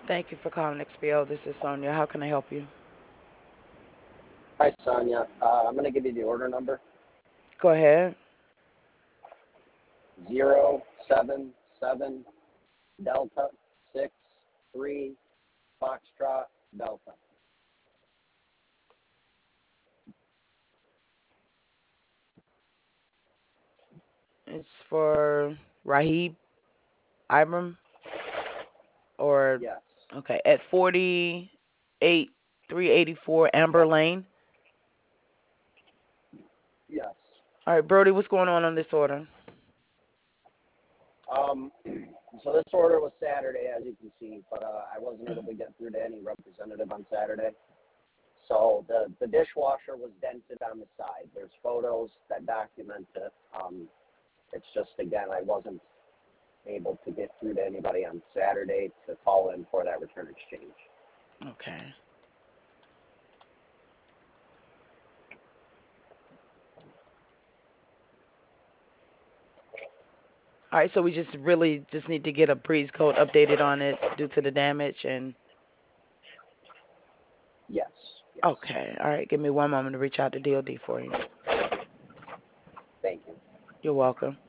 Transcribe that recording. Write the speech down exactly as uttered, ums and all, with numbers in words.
Thank you for calling X P O. This is Sonia. How can I help you? Hi, Sonia. Uh, I'm going to give you the order number Go ahead. zero seven seven Delta six three Foxtrot Delta. It's for Rahib Ibram or Yes. okay at forty-eight three eighty-four Amber Lane. Yes. All right, Brody, what's going on on this order? Um, so this order was Saturday, as you can see, but uh, I wasn't able to get through to any representative on Saturday. So the, the dishwasher was dented on the side. There's photos that document it. Um, it's just, again, I wasn't able to get through to anybody on Saturday to call in for that return exchange. Okay. All right, so we just really just need to get a breeze code updated on it due to the damage and Yes. Yes. okay. All right, give me one moment to reach out to D O D for you. Thank you. You're welcome.